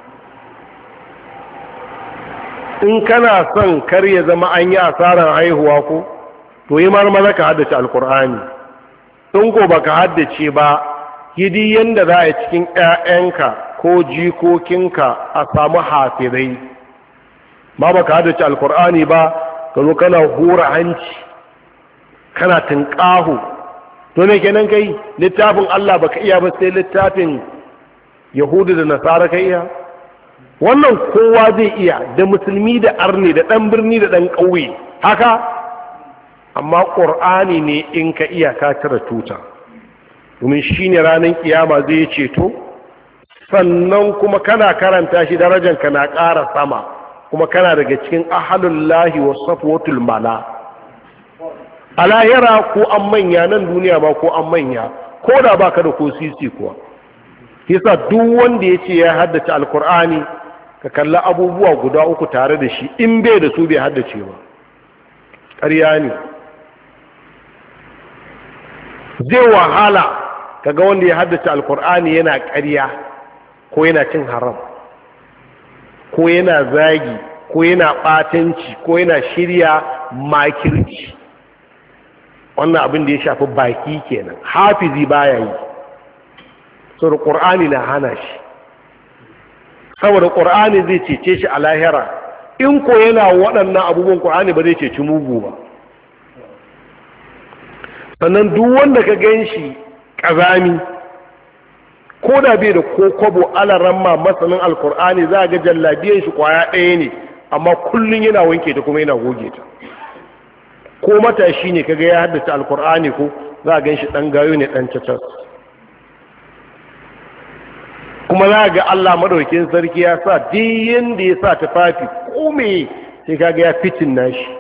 In kana son kar ya zama an yi asarar haihuwa ko, to yi marmara ka haddace alkur'ani. In ko baka haddace ba, hidi yanda za a cikin 'ya'yanka ko jikokinka a samu hafizai. Ba baka haddace alkur'ani ba, ka zo kana hura hanci, kana tunƙahu. To ne kenan kai littafin Allah baka iya ba, sai littafin Yahudu da Nasara ka iya. Wannan kowa zai iya, da musulmi da arne, da ɗan birni da ɗan ƙauye haka, amma ƙur'ani ne in ka iya ka cire tuta, domin shi ne ranar kiyama zai ceto, sannan kuma kana karanta shi darajanka na ƙara sama, kuma kana daga cikin ahalullahi wa safwatul mala. A lahira ko an manya, nan duniya ma ko an manya, ko da baka da ko sisi kuwa. Yasa duk wanda ya ce ya haddace alkur'ani, ka kalla abubuwa guda uku tare da shi, in bai da su bai haddace ba. Ƙarya ne. Zai wahala kaga wanda ya haddace alkur'ani yana ƙarya, ko yana cin haram, ko yana zagi, ko yana ɓatanci, ko yana shirya makirci. Wannan abin da ya shafi baki kenan, hafizi baya yi. Saboda ƙur'ani na hana shi, saboda ƙur'ani zai cece shi a lahira, in ko yana waɗannan abubuwan ƙur'ani ba zai ceci mugu ba. Sannan duk wanda ka gan shi ƙazami ko da bai da ko kwabo alaramma masanin alkur'ani za a ga jallabiyan shi kwaya ɗaya ne amma kullum yana wanke ta kuma yana goge ta. Ko matashi ne kaga ya haddace alkur'ani ko za a gan shi ɗan gayo ne ɗan cacas. Kuma za a ga Allah madaukin sarki ya sa diyin da ya sa tufafi ko me sai kaga ya fitin nashi.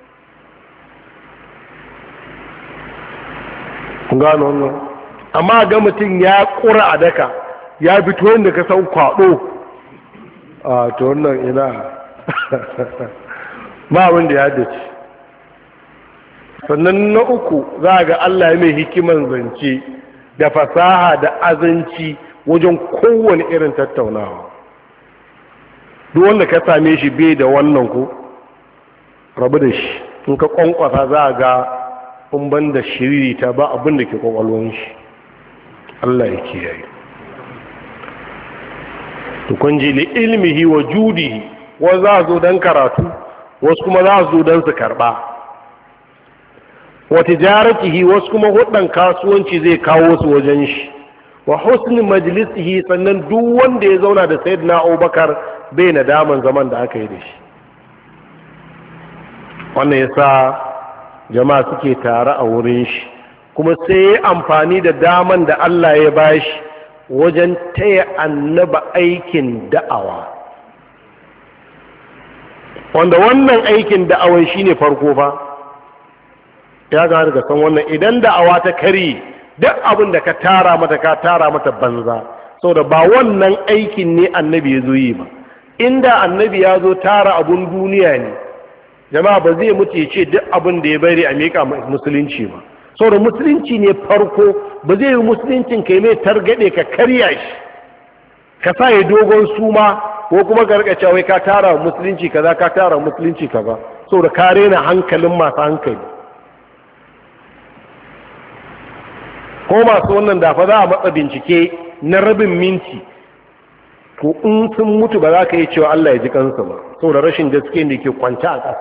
Kun gano wannan? Amma ga mutum ya ƙura a daka ya fito yadda ka san kwaɗo a to wannan ina ba wanda ya dace. Sannan na uku za ga Allah mai hikiman zance da fasaha da azanci wajen kowane irin tattaunawa. Duk wanda ka same shi bai da wannan ko rabu da shi, in ka kwankwasa za ga ban da shiriri ta ba abin da ke kwakwalwan shi. Allah ya kiyaye. To kun ji li ilmihi wa judihi, wa za zo dan karatu wasu kuma za zo dan su karba, wa tijaratihi wasu kuma hudan kasuwanci zai kawo su wajen shi, wa husni majlisihi sannan duk wanda ya zauna da sayyidina Abubakar bai nadaman zaman da aka yi da shi. Wannan yasa jama'a suke tare a wurin shi, kuma sai ya amfani da daman da Allah ya bashi wajen taya annaba aikin da'awa, wanda wannan aikin da'awan shine farko fa ya ga daga san wannan. Idan da'awa ta kari duk abin da ka tara mata banza, saboda ba wannan aikin ne annabi ya zo yi ba. Inda annabi ya zo tara abun duniya ne, jama'a ba zai mutu ya ce duk abin da ya bari a miƙa musulunci ba, saboda musulunci ne farko. Ba zai yi musuluncin kai mai targaɗe ka karya shi ka sa ya dogon suma ko kuma ka rika cewa ka tara musulunci kaza ka tara musulunci kaza, saboda ka rena hankalin masu hankali. Ko masu wannan dafa za a matsa bincike na rabin minti, to in sun mutu ba za ka yi cewa Allah ya ji kansu ba, saboda rashin gaske da ke kwance a ƙasa.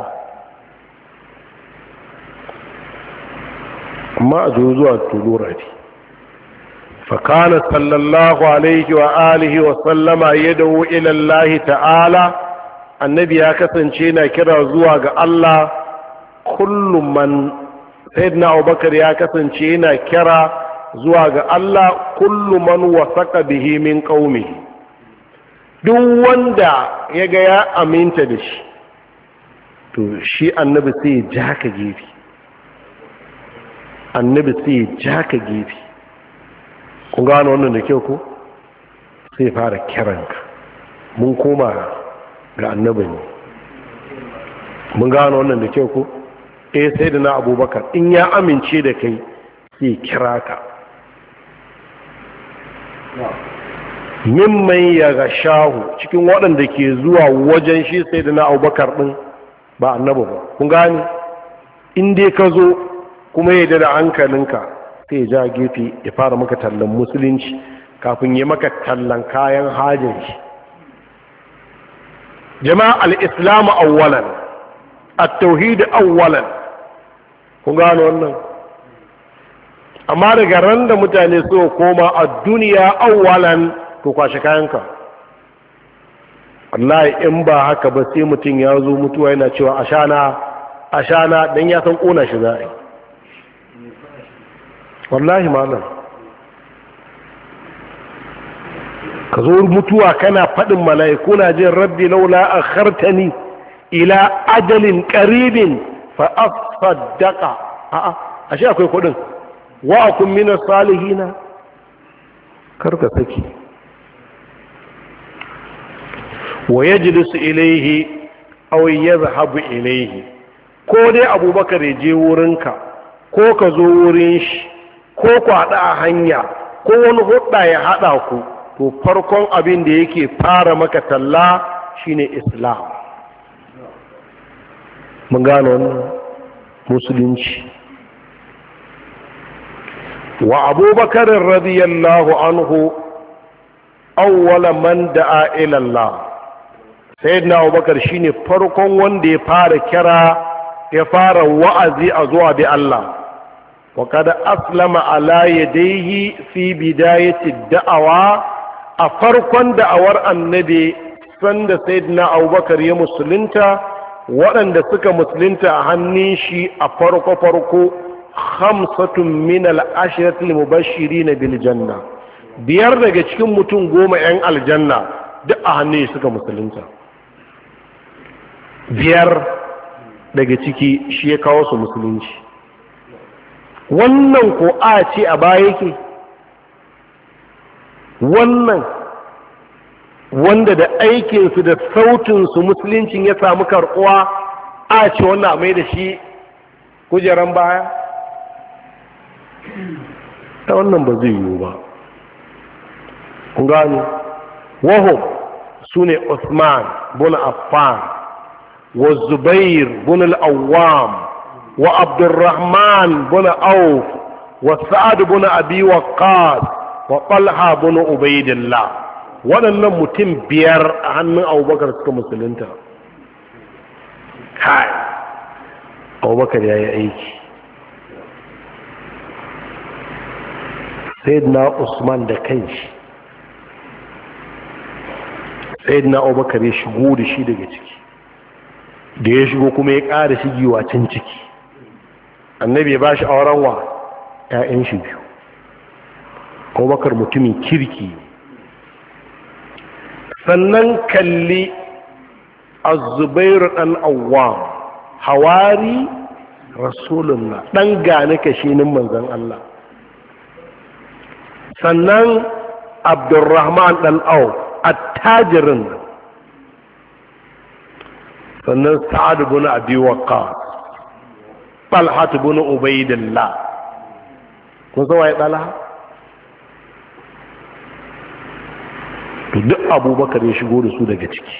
amma a zo zuwa tulura ne. fakana sallallahu alaihi wa alihi wa sallama ya dawo ilallahi ta'ala, annabi ya kasance na kira zuwa ga Allah. kullum man sayyidina Abubakar ya kasance yana kira zuwa ga Allah kullum man wasaqa bihi min qaumihi, duk wanda ya ga ya aminta da shi to shi annabi sai ya ja ka gefe, annabi sai ya ja ka gefe. kun gano wannan da kyau ko? sai fara kiranka. mun koma ga annabi ne. mun gano wannan da kyau ko? sai da na Abubakar in ya amince da kai sai kira ka. mimman ya ga shahu cikin waɗanda ke zuwa wajen shi sai da na Abubakar ɗin ba annabi ba. kun gane? in dai ka zo kuma ya da hankalinka sai ya ja gefe ya fara maka tallan musulunci kafin ya maka tallan kayan hajin shi. jama'a al-islamu awwalan, at-tauhid awwalan. kun gano wannan? amma daga ran da mutane so koma a duniya awwalan to kwashe kayanka. wallahi in ba haka ba sai mutum ya zo mutuwa yana cewa ashana dan ya san kona shi za a yi. wallahi malam ka zo mutuwa kana faɗin mala'iku na jin rabbi laula akhartani ila ajalin qaribin fa asaddaqa. ashe akwai kudin wa akun min salihina. karka saki. wa yajlisu ilayhi aw yadhhabu ilayhi, ko dai Abubakar ya je wurinka ko ka zo wurin shi ko ku haɗa a hanya ko wani hudda ya haɗa ku, to farkon abin da yake fara maka talla shine Islam. mun gano wannan musulunci. wa Abubakar radiyallahu anhu awwala man da'a ila Allah, sayyidina abubakar shine farkon wanda ya fara kira, ya fara wa'azi a zuwa bi Allah. wa kada aslama ala yadayhi fi bidayati da'awa, a farkon da'awar annabi sanda sayyidina abubakar ya musulunta, waɗanda suka musulunta a hannun shi a farko 5 min al-ashrati al-mubashirin bil janna, 5 daga cikin mutum 10 'yan aljanna duk a hannun shi suka musulunta. 5 daga ciki shi ya kawo su musulunci. Wannan ko a ce a baya yake, wannan wanda da aikinsu da sautinsu musuluncin ya samu karɓuwa, a ce wannan mai da shi kujeran baya, ta wannan ba zai yiwu ba. kun gano waho su ne Usman bin Affan wa Zubair bin al-Awwam wa Abdurrahman bin Auf wa Sa'ad bin Abi Waqqas wa Talha bin Ubaidillah. waɗannan mutum 5 a hannun Abubakar suka musulunta. kai Abubakar ya yi aiki. Sayyidina Usman da kanshi, Sayyidina Abubakar ya shigo da shi daga ciki, da ya shigo kuma ya ƙara shigewa can ciki. Annabi ya ba shi auren wa 'ya'yan shi 2. Abubakar mutumin kirki. Sannan kalli Az-Zubair ɗan Awwam, hawari Rasulullah, ɗan gane kashinin manzon Allah. Sannan Abdurrahman ɗan Auf, attajirin. Sannan Sa'ad bin Abi Waqqas, Talha bin Ubaidillah. kun san waye Talha? to duk Abubakar ya shigo da su daga ciki.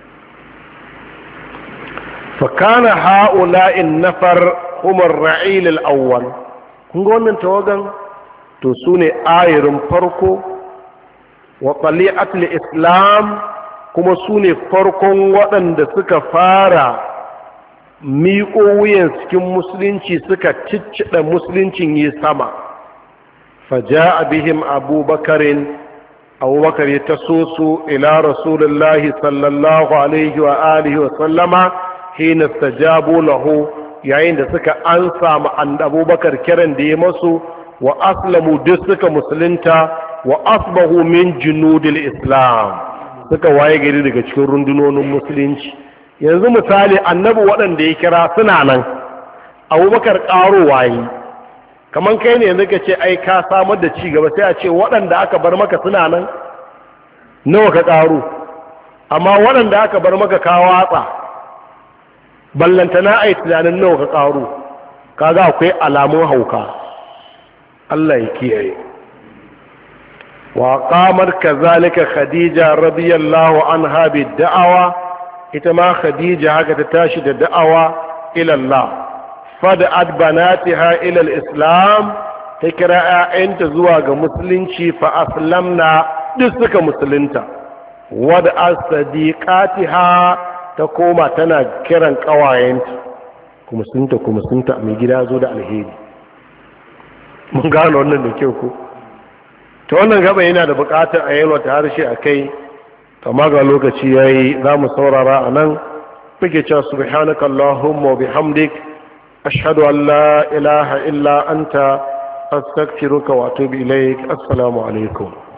fa kana ha'ula'in nafar hum ar-ra'il al-awwal. kun ga wannan tawagan to su ne ayirin farko wa qali'atul islam, kuma su ne farkon waɗanda suka fara miƙo wuyan cikin musulunci, suka ciccida musuluncin yi sama. faja'a bihim abubakar ya taso su ila rasulullahi sallallahu alaihi wa alihi wa sallama hina stajabu lahu, yayin da suka ansa ma abubakar kiran da ya masu, wa aslamu duk suka musulunta, wa asbahu min junudil islam, suka waye gari daga cikin rundunonin musulunci. yanzu misali annabi waɗanda ya kira suna nan, abubakar ƙaro waye. kamar kai ne yanzu ka ce ai ka samar da ci gaba, sai a ce waɗanda aka bar maka suna nan, nawa ka ƙaro. amma waɗanda aka bar maka ka watsa, ballantana ai tunanin nawa ka ƙaro. kaga akwai alamun hauka. Allah ya kiyaye. wa qamar kazalika khadija radiyallahu anha bid-da'awa, ita ma khadija haka ta tashi da da'awa ila Allah. fada'at banatiha ila al-islam, ta kira ƴaƴanta zuwa ga musulunci. fa aslamna, duk suka musulunta. wada sadiqatiha, ta koma tana kiran ƙawayenta, kuma sunta mai gida zo da alheri. mun gano wannan da kyau ko? ta wannan gaba yana da buƙatar a yalwata harshe a kai, kama ga lokaci yayi za mu saurara a nan. muke cewa subhanaka allahumma wa bihamdik, ashhadu an la ilaha illa anta, astaghfiruka wa atubu ilaik. assalamu alaikum.